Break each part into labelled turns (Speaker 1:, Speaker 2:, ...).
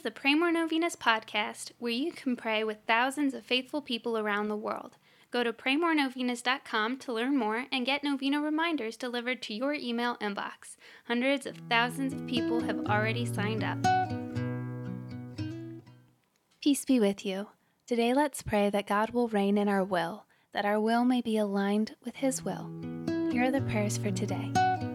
Speaker 1: the Pray More Novenas podcast, where you can pray with thousands of faithful people around the world. Go to praymorenovenas.com to learn more and get novena reminders delivered to your email inbox. Hundreds of thousands of people have already signed up. Peace be with you. Today let's pray that God will reign in our will, that our will may be aligned with His will. Here are the prayers for today.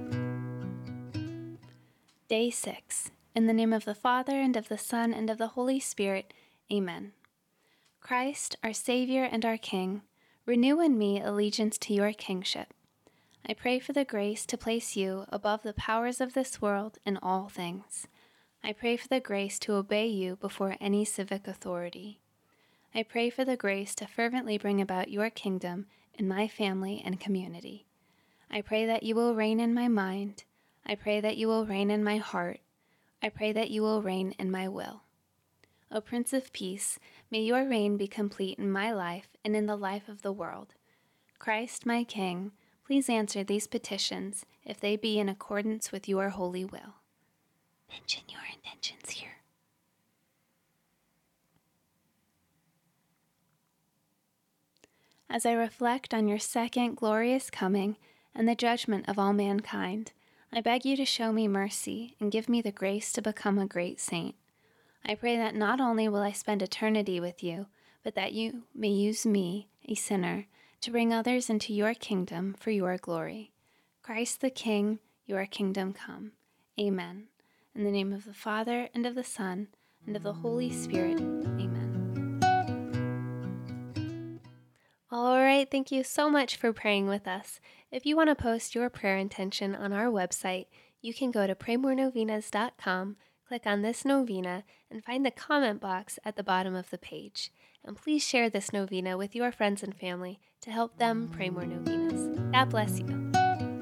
Speaker 1: Day 6. In the name of the Father, and of the Son, and of the Holy Spirit. Amen. Christ, our Savior and our King, renew in me allegiance to your kingship. I pray for the grace to place you above the powers of this world in all things. I pray for the grace to obey you before any civic authority. I pray for the grace to fervently bring about your kingdom in my family and community. I pray that you will reign in my mind. I pray that you will reign in my heart. I pray that you will reign in my will. O Prince of Peace, may your reign be complete in my life and in the life of the world. Christ, my King, please answer these petitions if they be in accordance with your holy will. Mention your intentions here. As I reflect on your second glorious coming and the judgment of all mankind, I beg you to show me mercy and give me the grace to become a great saint. I pray that not only will I spend eternity with you, but that you may use me, a sinner, to bring others into your kingdom for your glory. Christ the King, your kingdom come. Amen. In the name of the Father, and of the Son, and of the Holy Spirit. Amen. All right, thank you so much for praying with us. If you want to post your prayer intention on our website, you can go to praymorenovenas.com, click on this novena, and find the comment box at the bottom of the page. And please share this novena with your friends and family to help them pray more novenas. God bless you.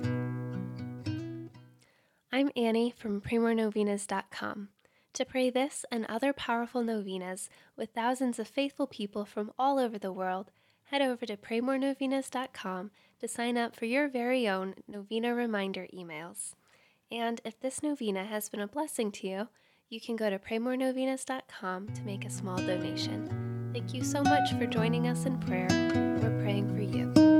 Speaker 1: I'm Annie from praymorenovenas.com. To pray this and other powerful novenas with thousands of faithful people from all over the world, head over to praymorenovenas.com to sign up for your very own novena reminder emails. And if this novena has been a blessing to you, you can go to praymorenovenas.com to make a small donation. Thank you so much for joining us in prayer. We're praying for you.